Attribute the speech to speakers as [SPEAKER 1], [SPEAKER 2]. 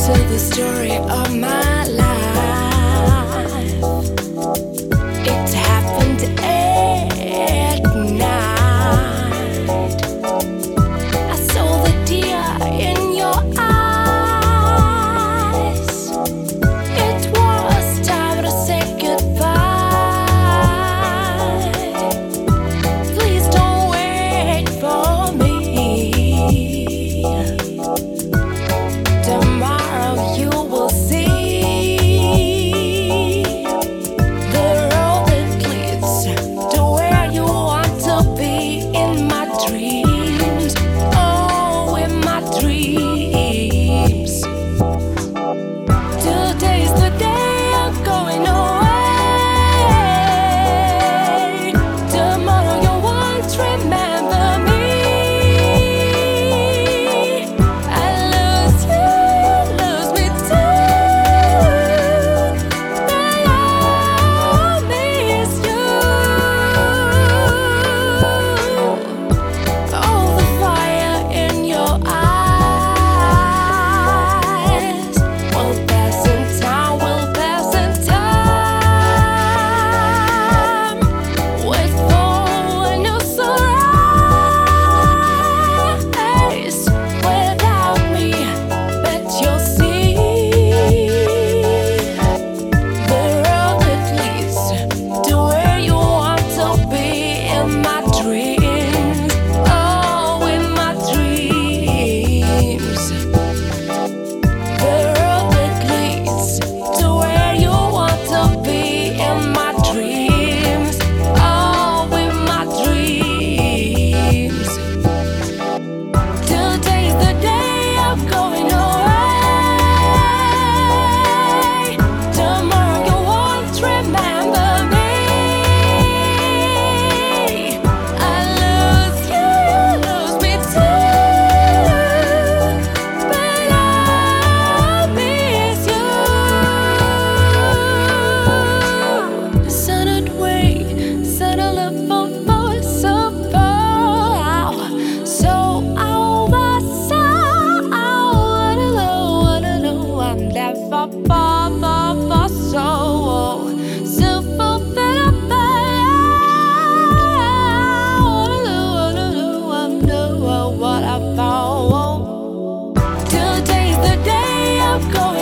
[SPEAKER 1] to the story of my life. It happened at night. I saw the tear in your eyes. It was time to say goodbye. Please don't wait for me. Tomorrow you will see the road that leads to where you want to be in my dreams. Oh, in my dreams. Today's the day I'm going away. Tomorrow you won't remember me. I lose you, lose me too. But I miss you. Oh, the fire in your eyes will pass in time, will pass in time. Wait for a new sunrise without me, but you'll see the road that leads to where you want to be in my dreams. Oh, in my dreams. The road that leads to where you want to be in my dreams. Oh, in my dreams. Today's the day I'm going away. Tomorrow you won't remember me. I lose you, lose me too. But I miss you. Sudden way, sudden love for so far. So over, so wanna know, I'm left for so for better, wanna know what I found. Today's the day I'm going.